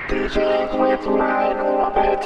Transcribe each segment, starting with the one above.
DJs with my orbit.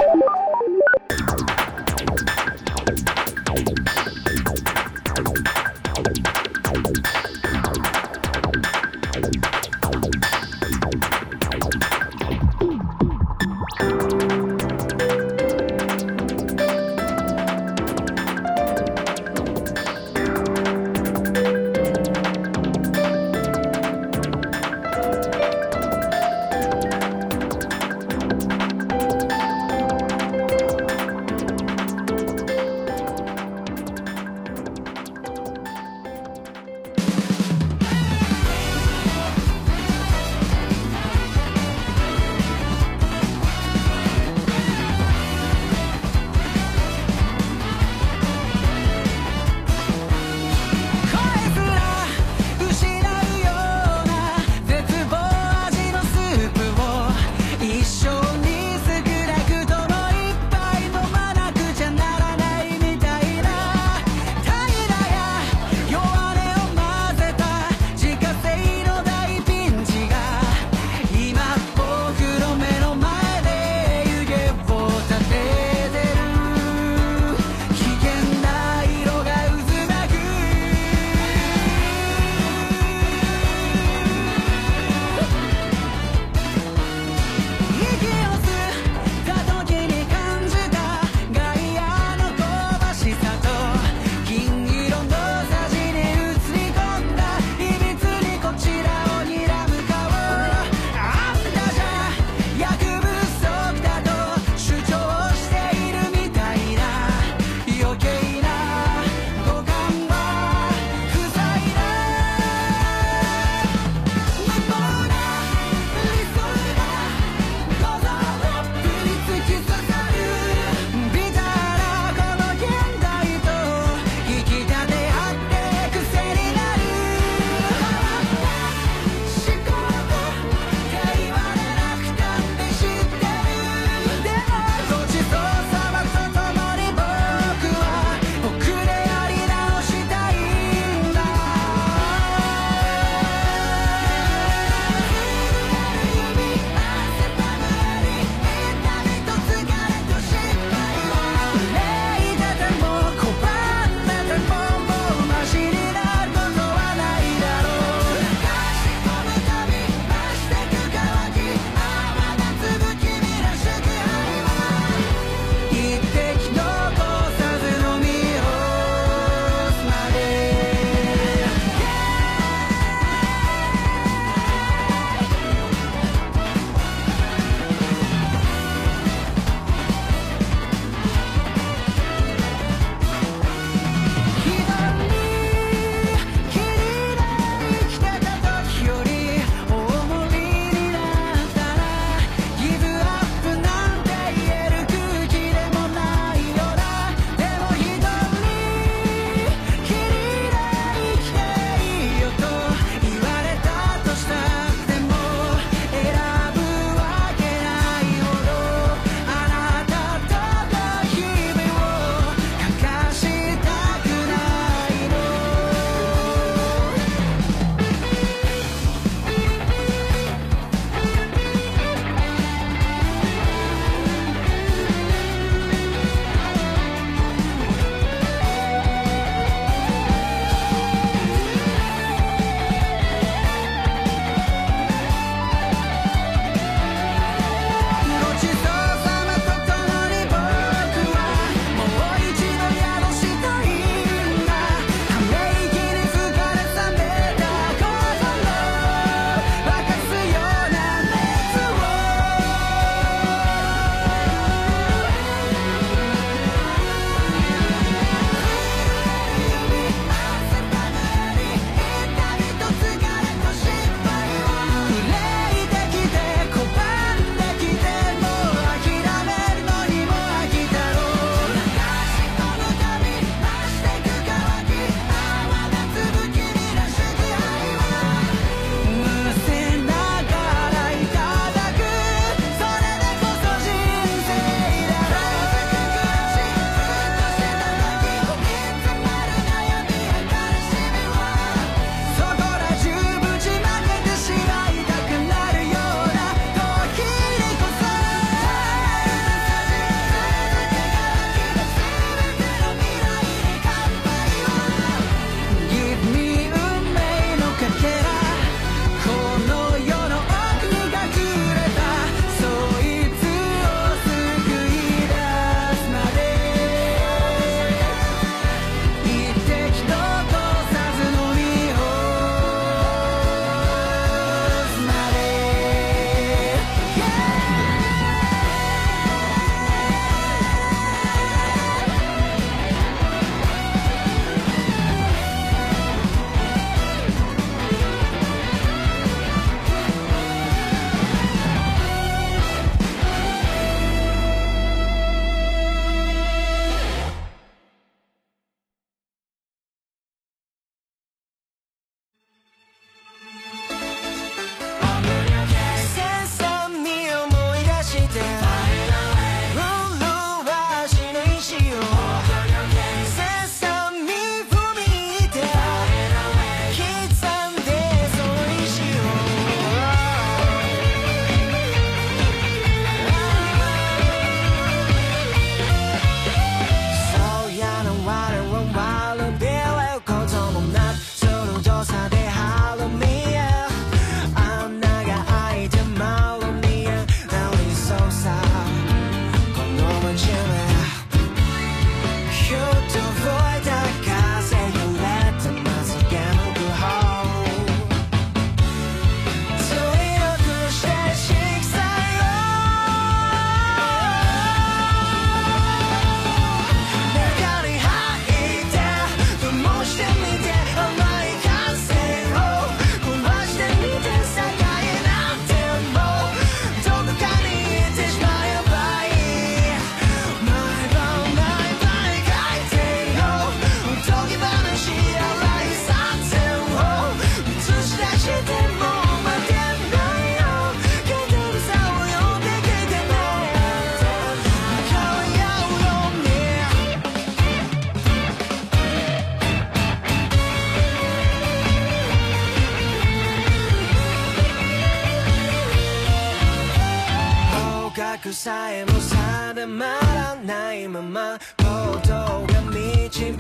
くさえも定まらないまま行動が導く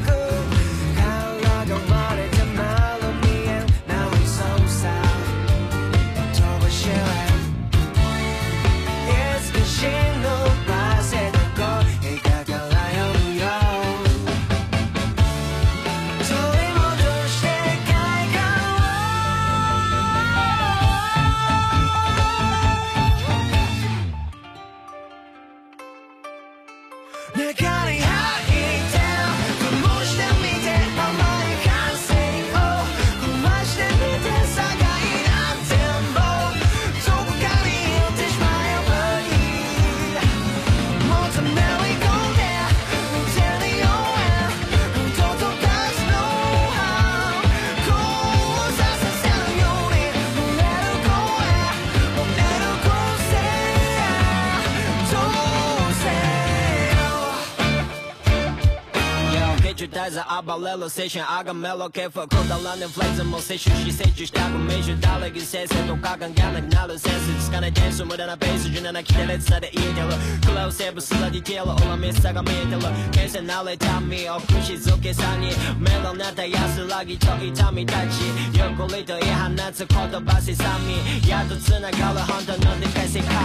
殻が割れてまる見えないそうさ飛ばしれいつか忍ばせどこ映画から読むよ取り戻して快感を中に入って灯してみて甘い感性を壊してみて境なんてもうどこかに行ってしまえばいいもっとめり込んで手に負え届かずの交差させるように漏れる声漏れる個性どうせYo, Digitizer, 暴れる精神あがめろ系譜くだらねえフレーズも摂取し摂取したく名手誰が先生とか関係なくなるセンスつかない点数無駄なペース17規定列差で言えてるクラウセーブスラディテール俺ミスさが見えてる牽制慣れた身を串づけさにメロなった安らぎと痛みたち横りと言い放つ言葉せさみやっと繋がる本当のでかい世界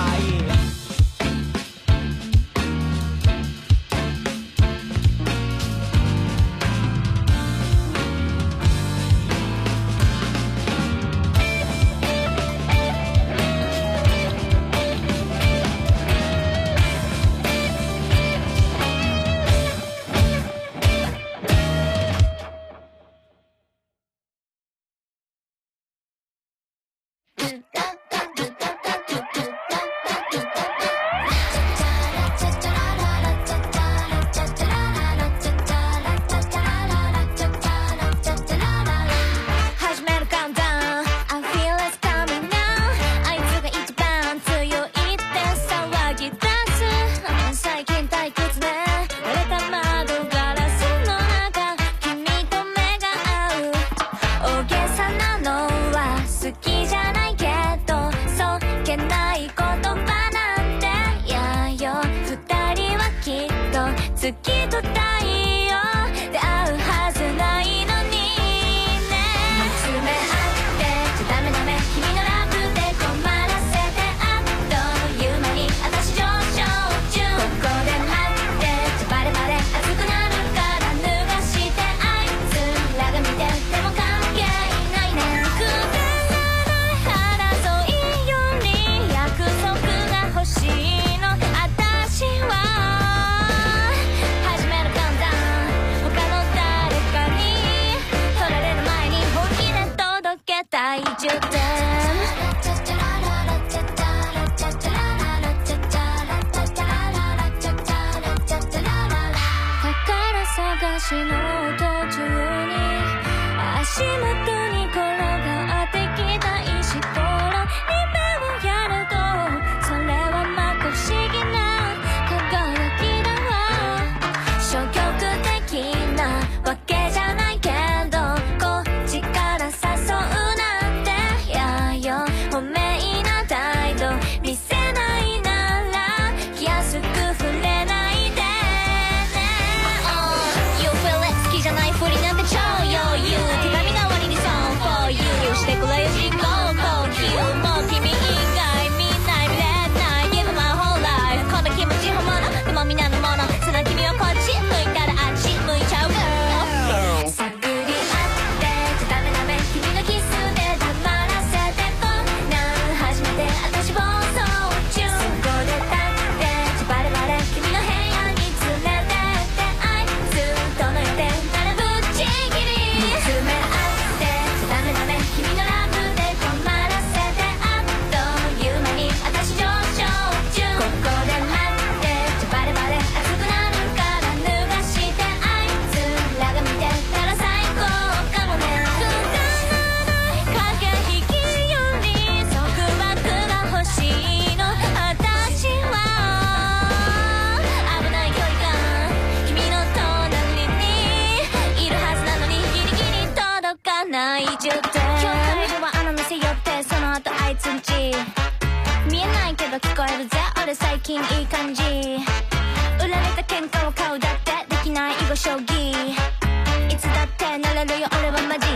今日食べるはあの店寄ってその後あいつんち見見えないけど聞こえるぜ俺最近いい感じ。売られた喧嘩を買うだってできない囲碁将棋。いつだってなれるよ俺はマジ。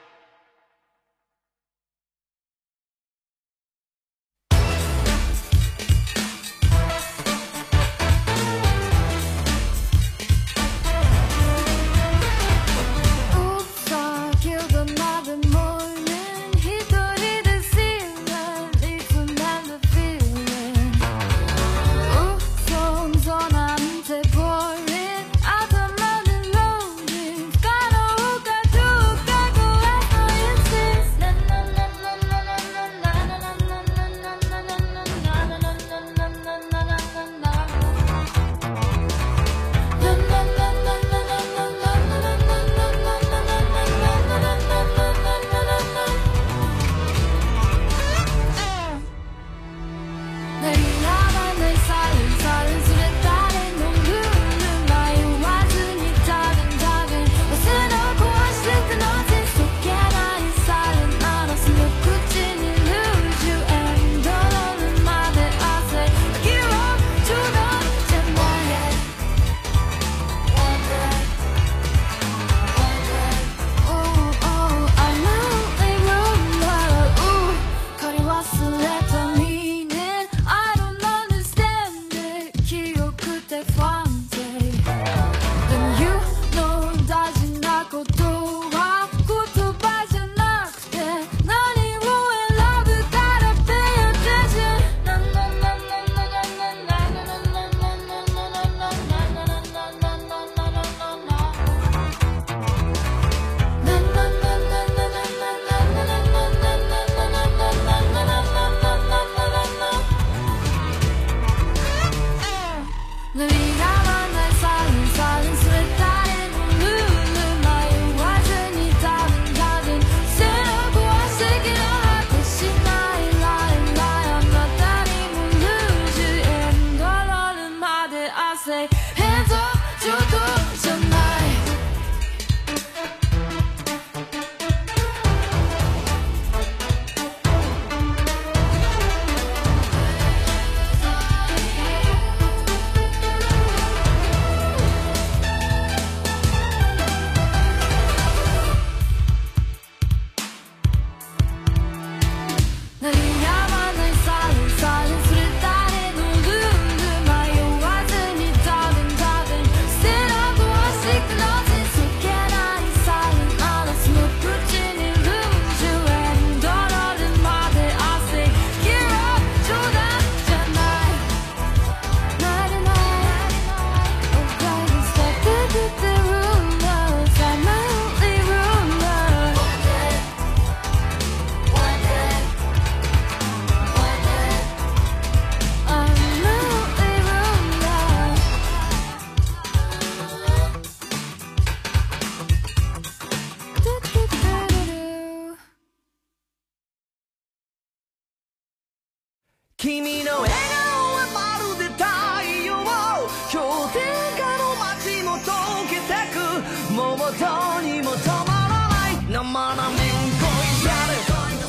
君の笑顔はまるで太陽。氷点下の街も溶けてく。もうどうにも止まらない生なめんこいやる。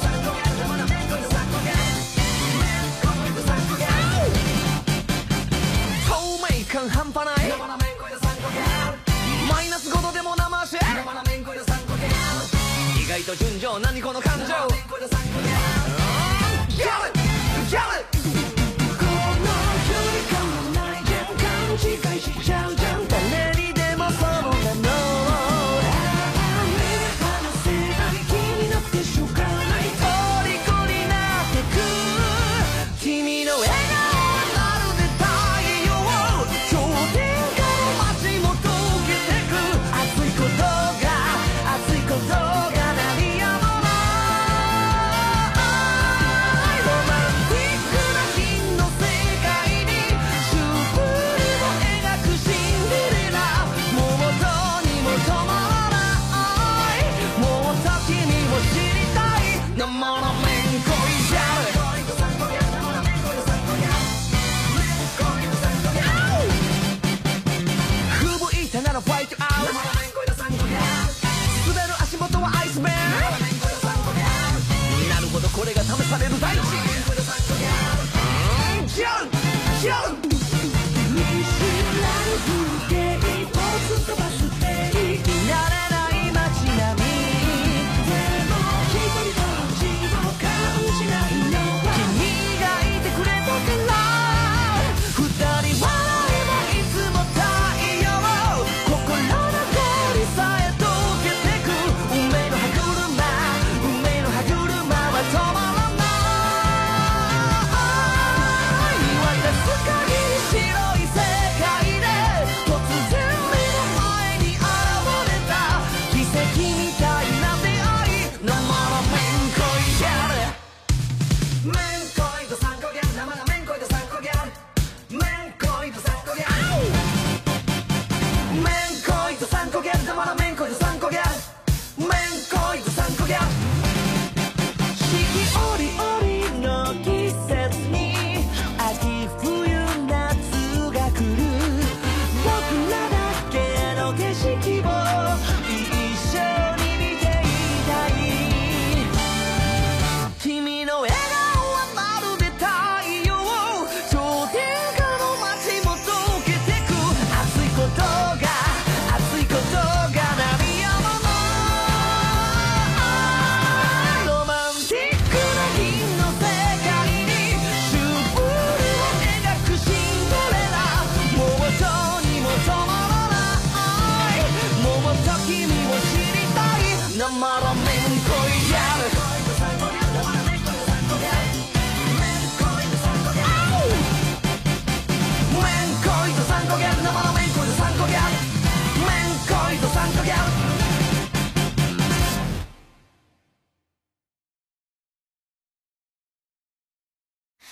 透明感半端ないマイナス5度でも生足。意外と純情何この感情。ギャルギャル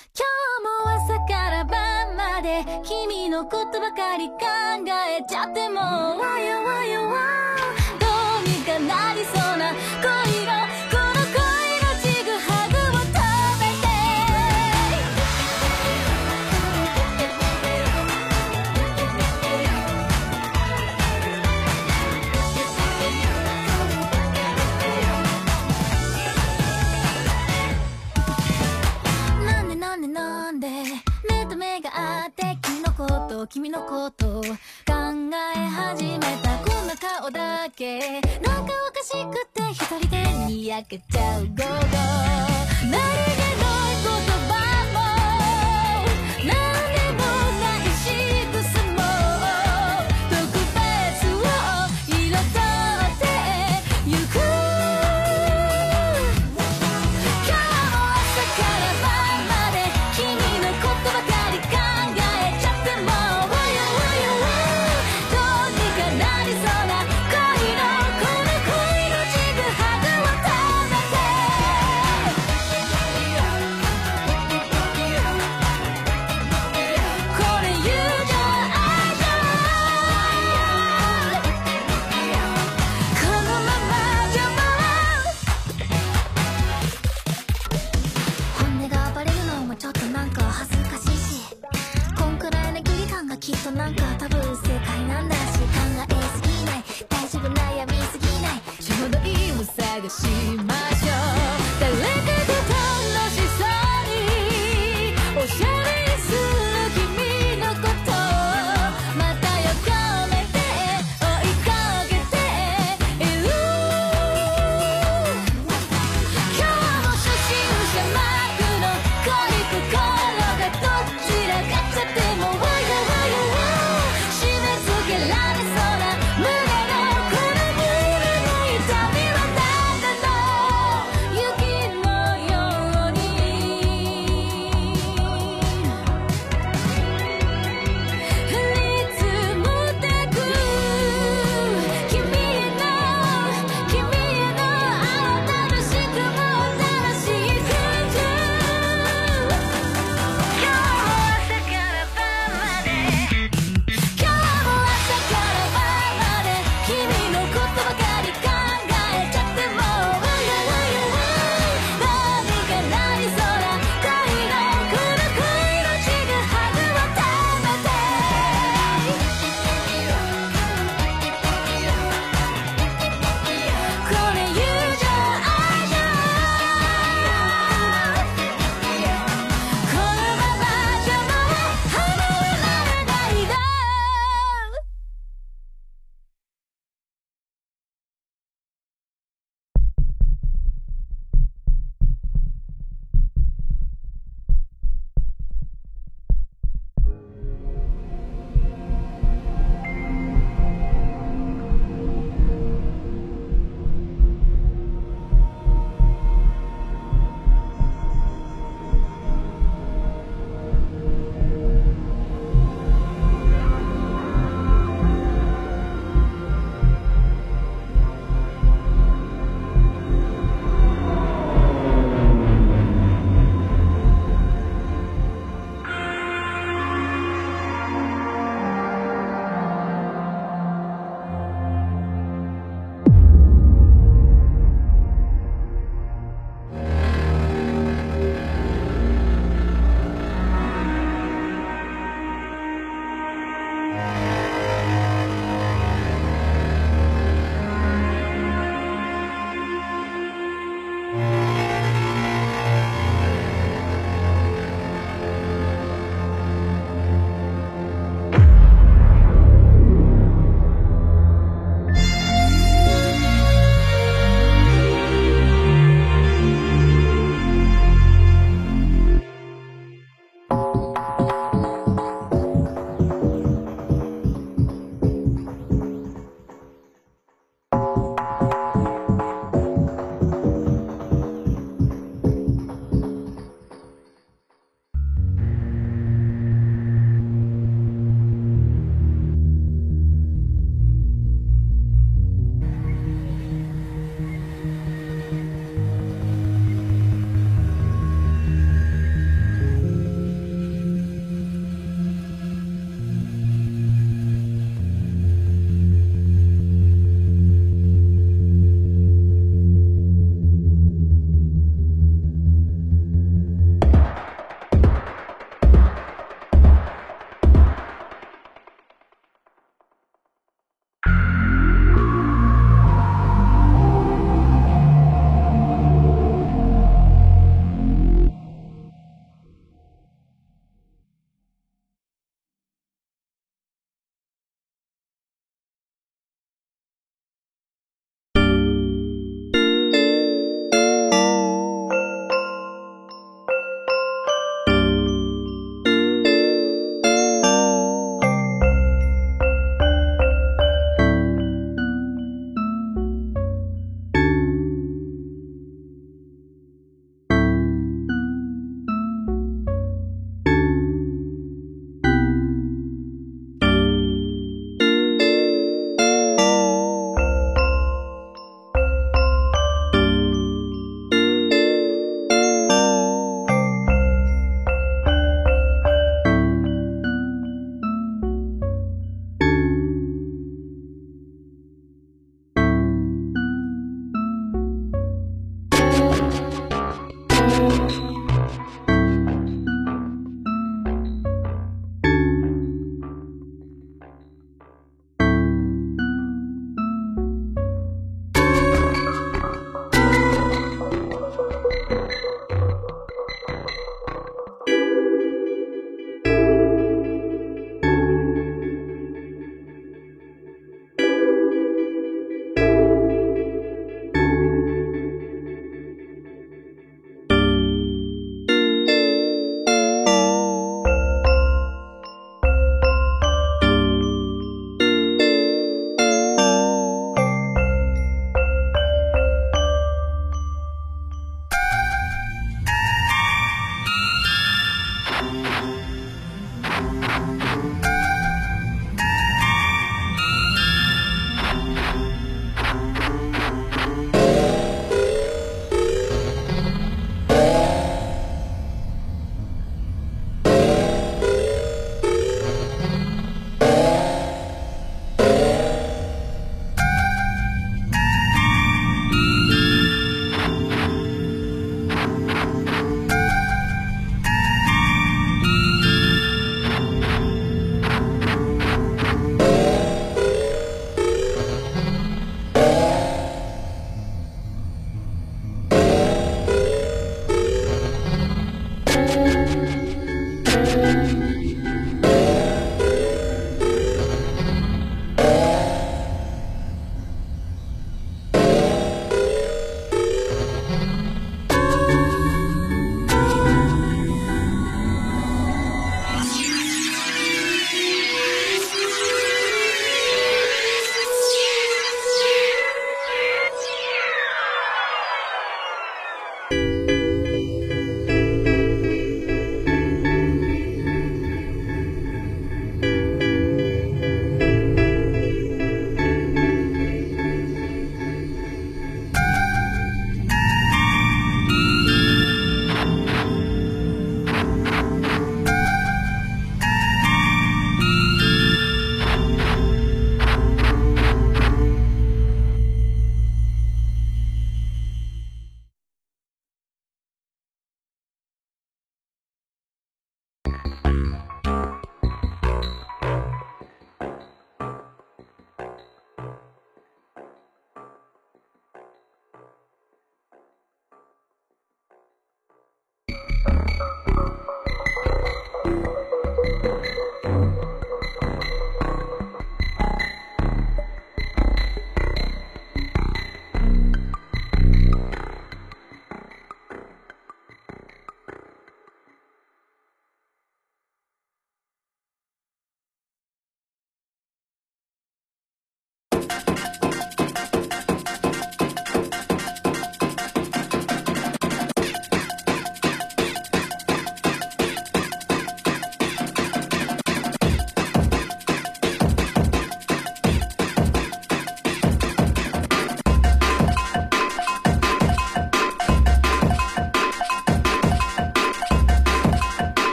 今日も朝から晩まで君のことばかり考えちゃってもわよわよわどうにかなりそうな恋のこの恋のちぐはぐを止めてなんで目と目が合って君のこと考え始めたこんな顔だけなんかおかしくて一人でにやけちゃう午後何気ない言葉も何でもない仕草も特別を彩ってゆく今日も朝から晩まで君のことばかり考えちゃってもわよわよわどうにかなりそうな恋のこの恋のちぐはぐを止めてこれ友情愛情このままじゃもう本音が暴れるのもちょっとなんか恥ずかしいしこんくらいの距離感がきっとなんか多分正解なんだし考えすぎない大丈夫悩みすぎないちょうどいいを探しましょう誰かと楽しそうにおしゃれにする君のことまた横目で追いかけている今日も初心者マークの恋心がどちらかっちゃってもわよわよわ締め付けられそうな胸のこの胸の痛みは何だろう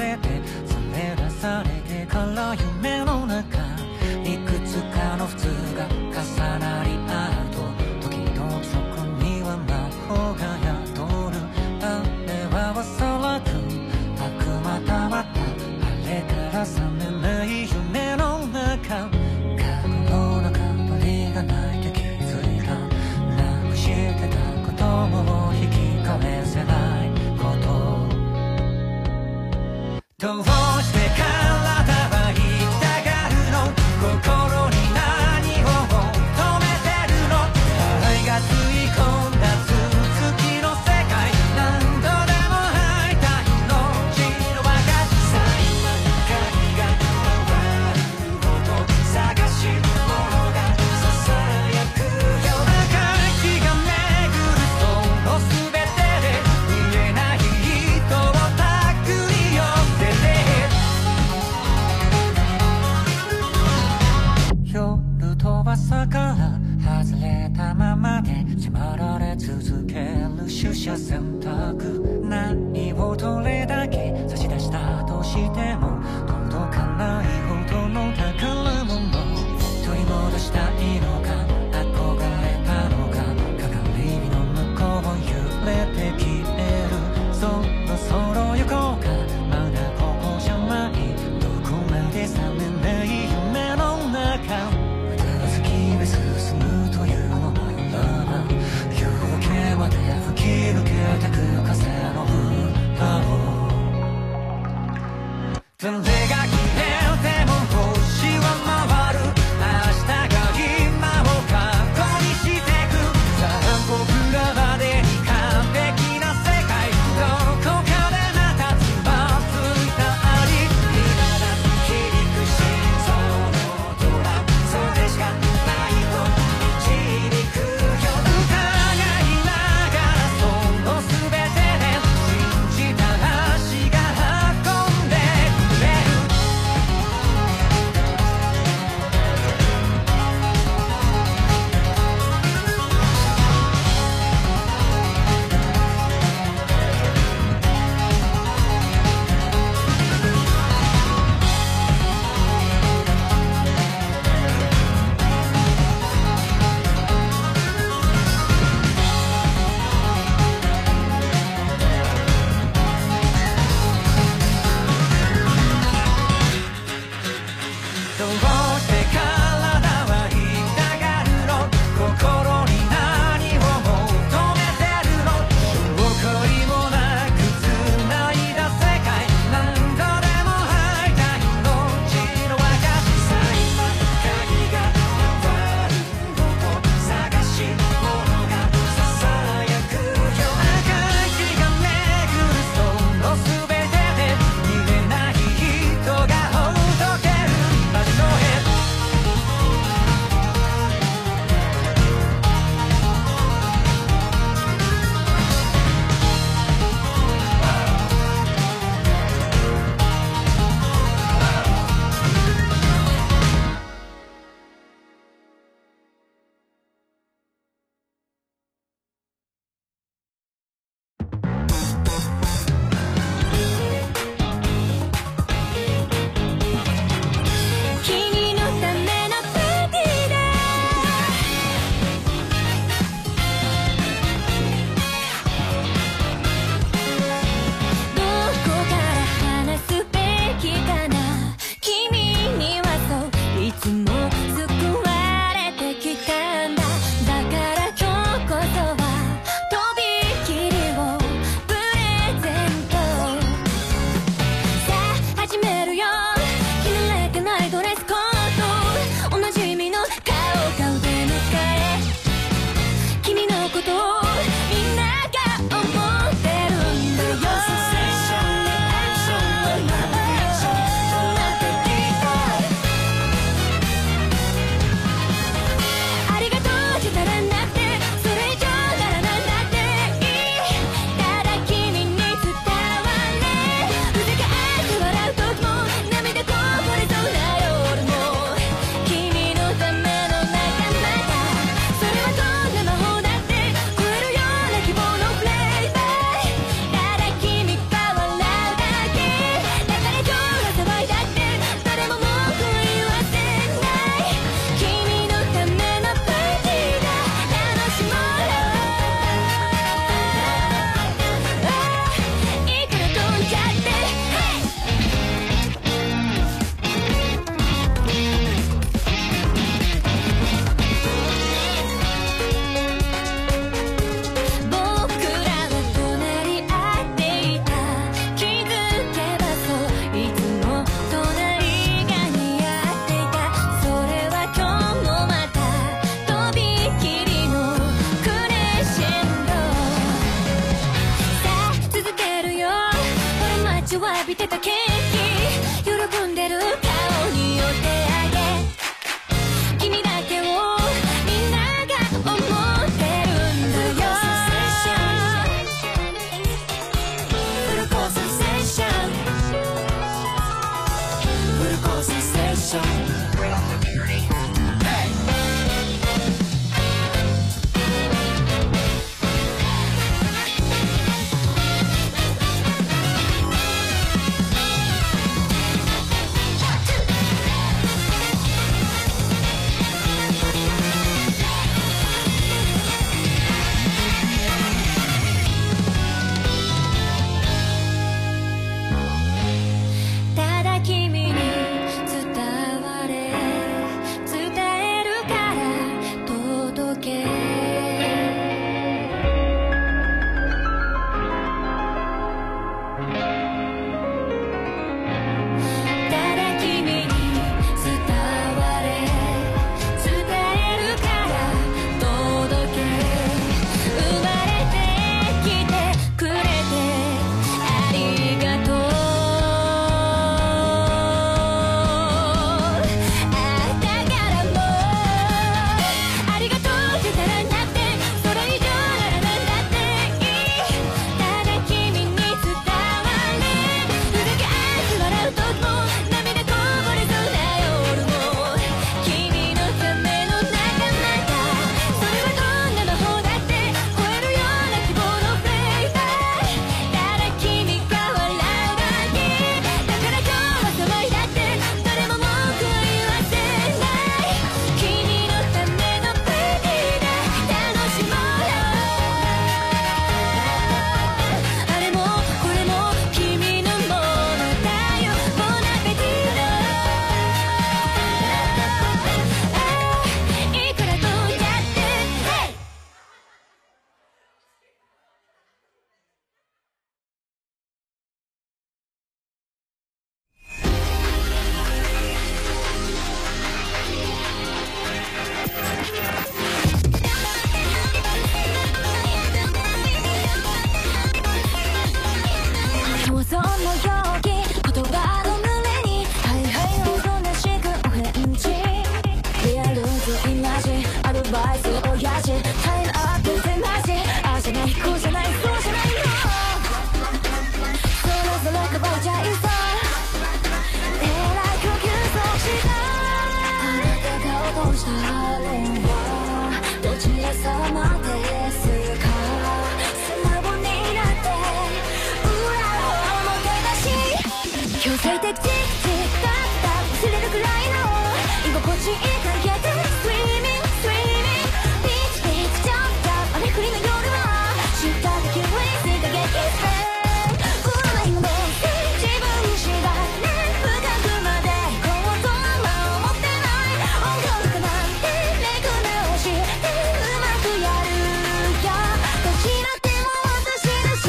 れて連れ出されてから夢の中いくつかの普通が重なり合うと時々そこには魔法が宿るあれはおそらく悪魔たまったあれから覚めない夢の中過去の中鳥が鳴いて気づいたなくしてたことを引き返せないことどうして体は行きたがるの心に何を求めてるの愛が吸い込んだ続きの世界何度でも会いたいの血の若さ今光が回るほど探し物がささやくような気が巡るその全てで見えない人をたくり寄せて夜と朝から外れたままで迫られ続ける取捨選択何をどれだけ差し出したとしても届かないほどの宝物取り戻したいのか憧れたのか鏡の向こうを揺れて消えるそろそろ行こうかまだここじゃないどこまで覚めない夢の中続きで進むというのならば夜明けまで吹き抜けてく風の歌を誰が消えても星は回る明日が今を過去にしてくさあ僕らまでに完璧な世界どこかでまたつまずいたり今だって響く心臓の音はそれしかないと導くよ疑いながらその全てで信じた足が運んでくれる喜んでる顔に寄ってあげ君だけをみんなが思ってるんだよフルコースセッションフルコースセッションただ君に伝われ伝えるから届けただ君に伝われ伝えるから届け生まれてきてくれてありがとうあったからもうありがとうって足らなくてそれ以上ならなんだっていいただ君に伝われふざけ合って笑う時も涙こぼれそうな夜も君のための仲間だそれはどんな魔法だって超えるような希望のフレーバーただ君が笑うだけだから今日は騒いだって誰も文句は言わせない君のためのパーティーだ楽しもうあれもこれも君のものだよボナペティーノいくら飛んじゃって想像の容器言葉の群れにはいはいおとなしくお返事リアルとイマジアドバイス親父タイムアップってマジあじゃないこうじゃないそうじゃないのそれぞれ変わっちゃいそうえらい呼吸そうしたあなたが起こしたのはどちら様ですか素直になって裏を表出し強制的チッチだった忘れるくらいの居心地いい関係で Swimming Swimming ピッチピッチちょっと雨降りの夜は知った時ウェイスが激戦うまいもの自分次第ね深くまでこうとは思ってない音楽なんてレク直してうまくやるよどちらでも私だし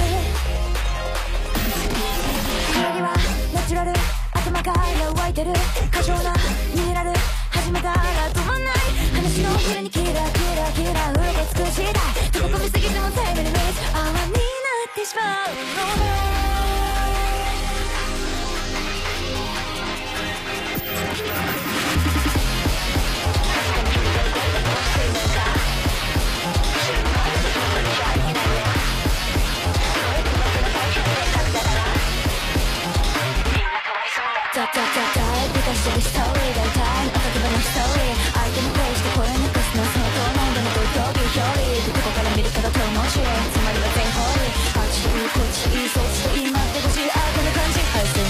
帰りはナチュラル頭から湧いてる過剰なミネラル始めたら止まんない話の裏にキラキラキラうろこつく時代溶け込みすぎてもタイムリミット泡になってしまうのねチャチャチャチャビタしてるストーリー大体のお酒場のストーリー相手にプレイしてこれなくすのそのとなんでも東京ビュー表裏どこから見るかだと文字つまりは全方位あっちいいこっちいいそっちと言い待ってほしいあこんな感じはいそう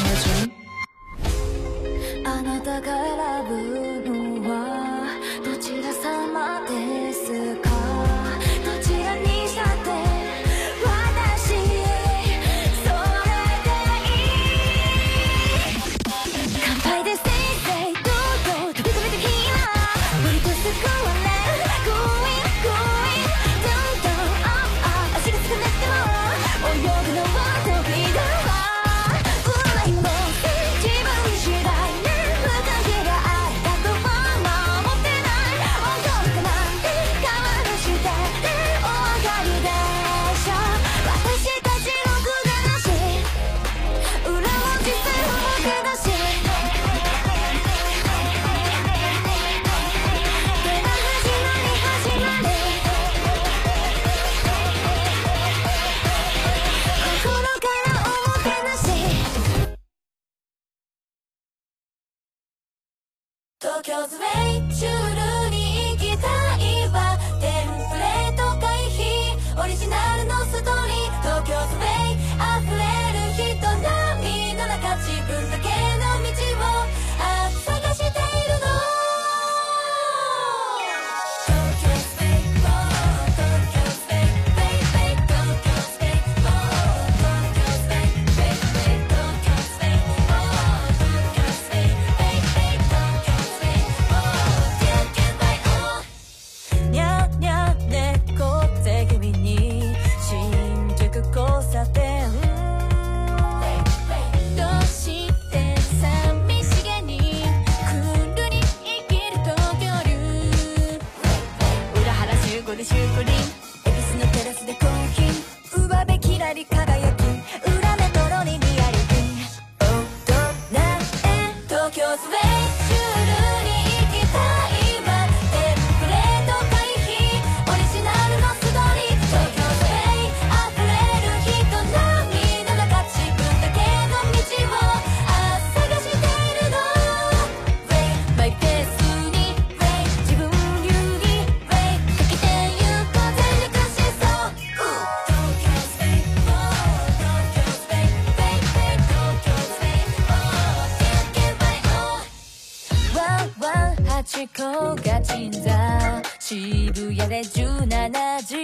矛盾あなたが選ぶのはどちら様ですかどちらにしたって私それでいい乾杯でせいぜいどうぞ飛び込み的な割とすごいね Going going down down up up 足がつかなくても泳ぐのは得意だわうまいもの自分次第ね無関係があったと東京ズレイシュールに行きたいわテンプレート回避オリジナルのストーリー東京ズレイ溢れる人波の中自分だけの道を探しているの東京ズレイ東京ズレイベイベイ東京ズレイ東京ズレイベイベイ東京ズレイ東京ズレイベイベイ東京ズレイ東京バイオにゃにゃ猫背気味に新宿交差点どうして寂しげにクールに生きる東京流裏原集合でシュークリーン恵比寿のテラスでコーヒー上辺きらり輝き裏メトロにリアリティ大人へ東京スレイシュールに行きたいわテンプレート回避オリジナルのストーリー東京スレイ溢れる人波の中自分だけの道を探しているの Way マイペースに Way 自分流に Way かけてゆこう全力疾走東京スレイ東京スレイ Way Way 東京スレイ天気バイオ118個が鎮座渋谷で17時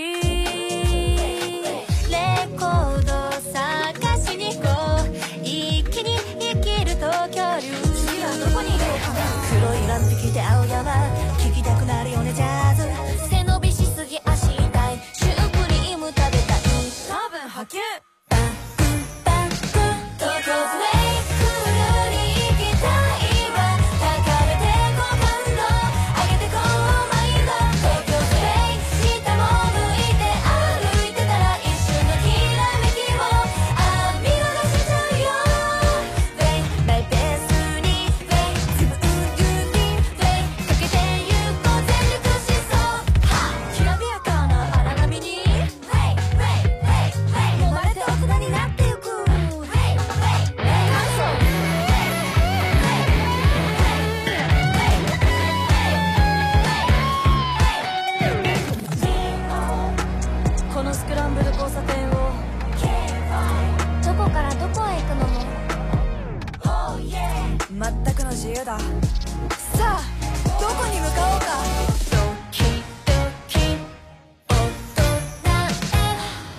レコード探しに行こう一気に生きる東京流次はどこに行こうかな黒いランプ着て青山聴きたくなるよねジャズ背伸びしすぎ足痛いシュークリーム食べたい多分波及バンクンバンクン東京ズレイクールに行きたいわ高めて好感度上げてこうマインド東京ズレイ下も向いて歩いてたら一瞬のきらめきを見逃しちゃうよ Way マイペースに Way 自分流に Way かけてゆこう全力疾走きらびやかな荒波に Way Way Way Way 揉まれて大人になってゆく Way Way Way 感想このスクランブル交差点をどこからどこへ行くのも全くの自由ださあどこに向かおうかドキドキ大人へ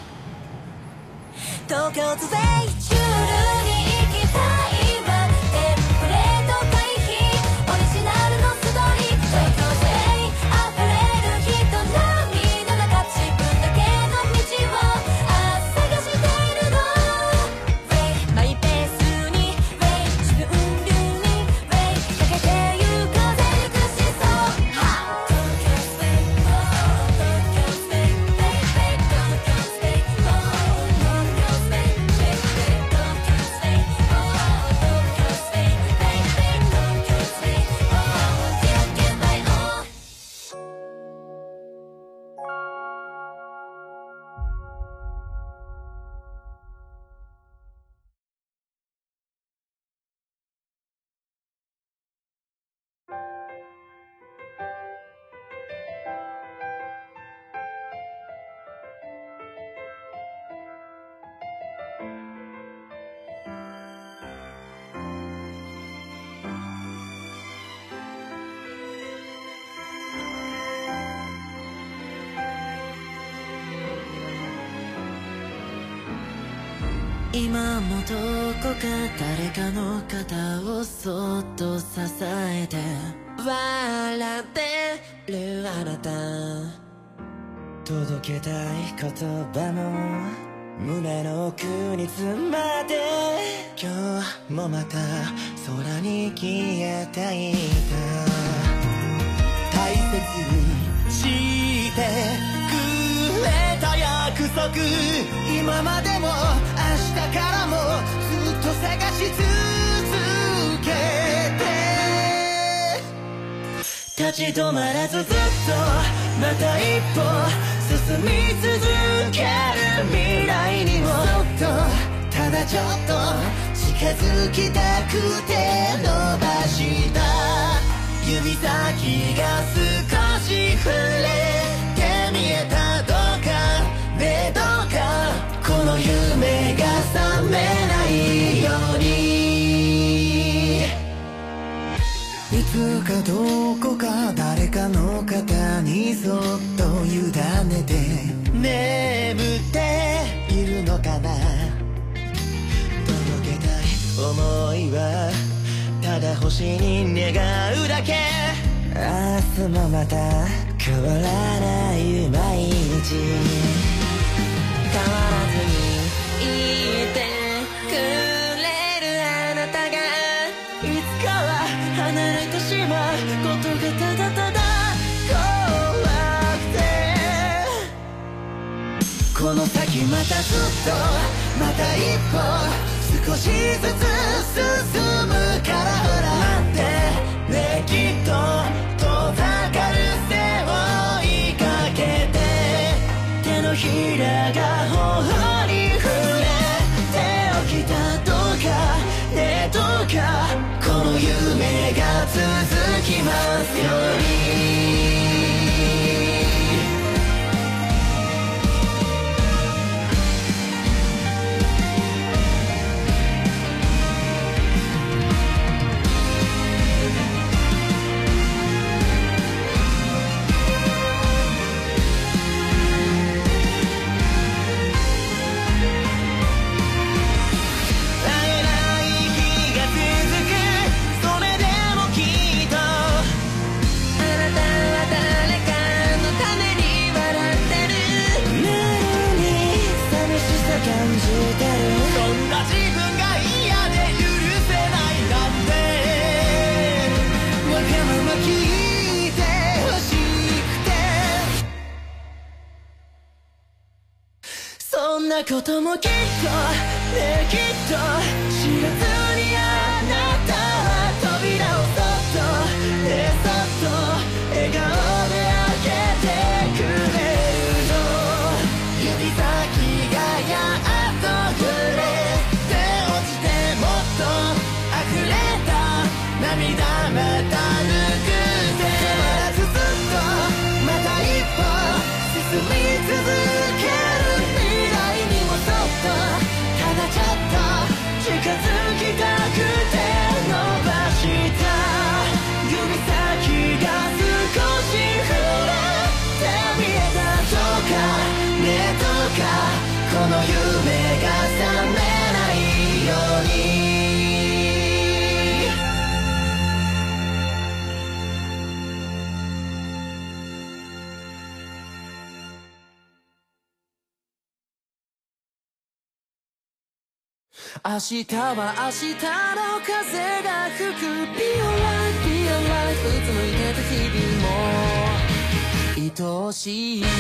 東京ズレイシュールに行きたいわテンプレート回避オリジナルのストーリー東京ズレイ溢れる人波の中自分だけの道を探しているの Way マイペースに Way 自分流に Way かけてゆこう全力疾走東京ズレイ東京ズレイ Way 東京ズレイ東京ズレイ Way 東京ズレイ東京ズレイ東京ズレイ天気バイオ今もどこか誰かの肩をそっと支えて笑ってるあなた届けたい言葉も胸の奥に詰まって今日もまた空に消えていた大切にしてくれた約束今までも明日からもずっと探し続けて立ち止まらずずっとまた一歩進み続ける未来にもそっとただちょっと近づきたくて伸ばした指つかどこか誰かの肩にそっと委ねて眠っているのかな。届けたい想いはただ星に願うだけ。明日もまた変わらない毎日、変わらずにいてくれるあなたがいつかは離れてしまうことがただただ怖くて、この先またずっとまた一歩少しずつ進むから、ほら待ってね、きっと遠ざかる背を追いかけて、手のひらが頬に触れておきたとかねとか、この夢が続きますように。そんなこともきっとね、きっと知らずにあなたは扉をそっとね、そっと笑顔で開けてくれるの。指先がやっと触れて落ちて、もっと溢れた涙また拭って変わらずずっとまた一歩進み続ける。ただちょっと近づきたくて伸ばした指先が少し触れて見えたとかねとか、この夢が覚めないように。明日は明日の風が吹く Be alright, be alright うつむいてた日々も愛しい。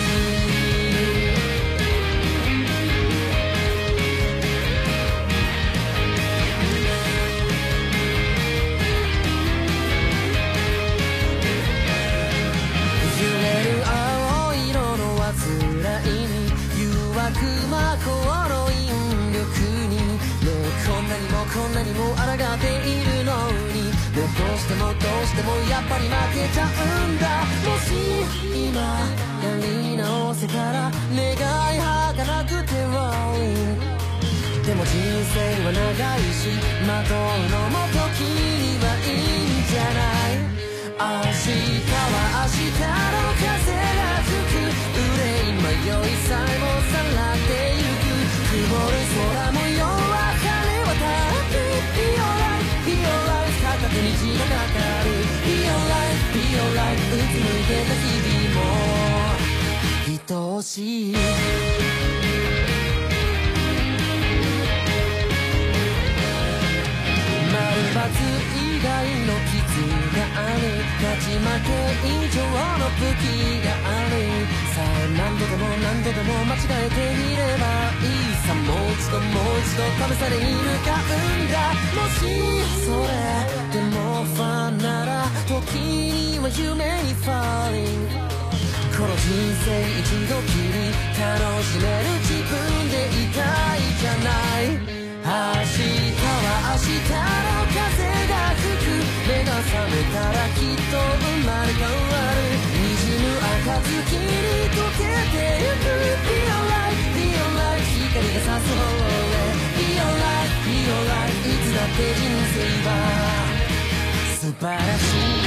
揺れる青色の煩いに誘惑魔法の引力に、こんなにも抗っているのに、でもどうしてもやっぱり負けちゃうんだ。もし今やり直せたら願い儚くて Rolling、 でも人生は長いしまとうのも時にはいいんじゃない。明日は明日の風が吹く、憂い迷いさえもさらってゆく、曇る空模様は晴れ渡る。Be alright, be alright 片手に血がかかる。 Be alright, be alright うつむいてた日々も愛しい。丸×以外の傷がある、勝ち負け以上の武器がある。さあ何度でも間違えてみればいいさ、もう一度試されに向かうんだ。もしそれでもファンなら時には夢にファーリング、この人生一度きり楽しめる自分でいたいじゃない。明日は明日の風が吹く、目が覚めたらきっと生まれ変わる。滲む暁に溶けてゆく Be alright, be alright 光が差す方へ Be alright, be alright いつだって人生は素晴らしい。